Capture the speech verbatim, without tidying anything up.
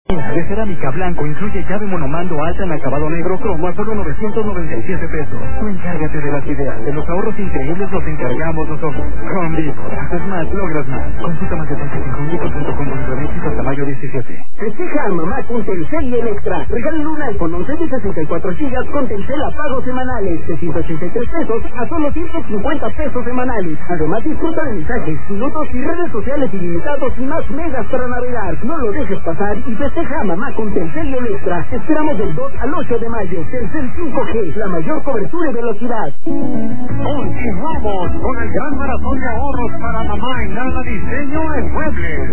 De cerámica blanco incluye llave monomando alta en acabado negro cromo a solo novecientos noventa y siete pesos. Tú encárgate de las ideas, de los ahorros increíbles los encargamos nosotros. Home Depot. Haces más, logras más. Consulta más detalles en home depot punto com punto m x hasta mayo diecisiete. Festeja a mamá con Telcel y Electra. Regalen un iPhone once de sesenta y cuatro gigas con Telcel a pagos semanales de ciento ochenta y tres pesos a solo ciento cincuenta pesos semanales. Además disfruta de mensajes, minutos y redes sociales ilimitados y más megas para navegar. No lo dejes pasar y festeja a mamá con Telcel y Electra. Esperamos del dos al ocho de mayo. Telcel cinco G, la mayor cobertura y velocidad. Continuamos con el gran maratón de ahorros para mamá en nada diseño en muebles.